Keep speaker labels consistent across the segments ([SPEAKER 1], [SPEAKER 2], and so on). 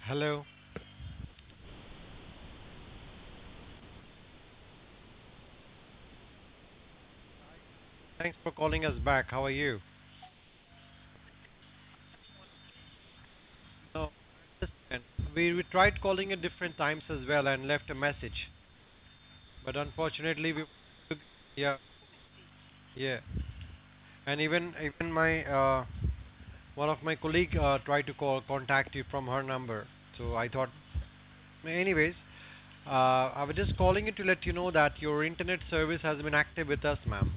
[SPEAKER 1] Hello. Thanks for calling us back. How are you? No, understand. We tried calling at different times as well and left a message, but unfortunately yeah, yeah. And even my one of my colleague tried to contact you from her number. So I thought, anyways, I was just calling you to let you know that your internet service has been active with us, ma'am.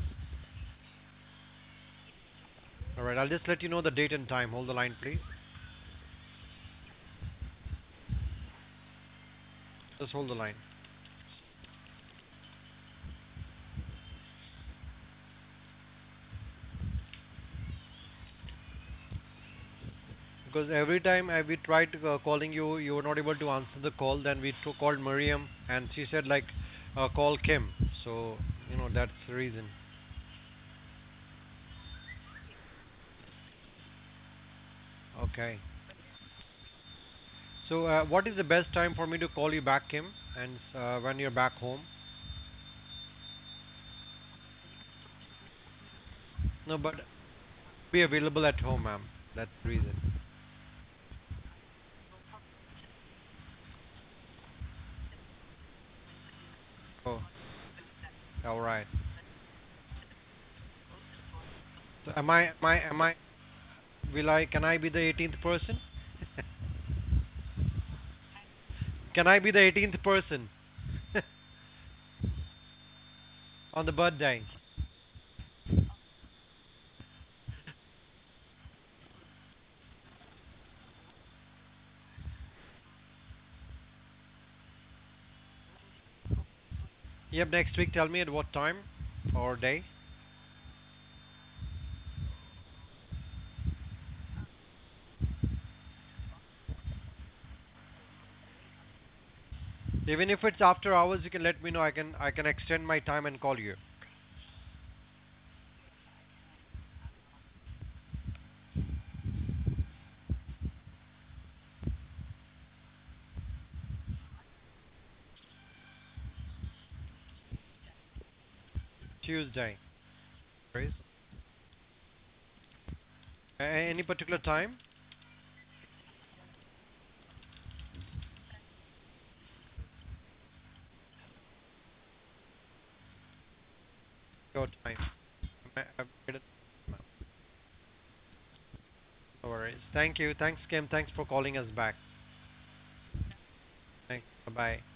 [SPEAKER 1] All right, I'll just let you know the date and time. Hold the line, please. Just hold the line. Because every time we tried calling you, you were not able to answer the call. Then we called Miriam, and she said like, call Kim. So that's the reason. Okay. So what is the best time for me to call you back, Kim? And when you're back home? No, but be available at home, ma'am. That's the reason. Oh, all right. So am I? Will I? Can I be the 18th person? Can I be the 18th person on the birthday? Yep, next week. Tell me at what time or day. Even if it's after hours, you can let me know. I can extend my time and call you. Tuesday. Please. Any particular time? Your time. I've made it. No worries. Thank you. Thanks, Kim. Thanks for calling us back. Thanks. Bye bye.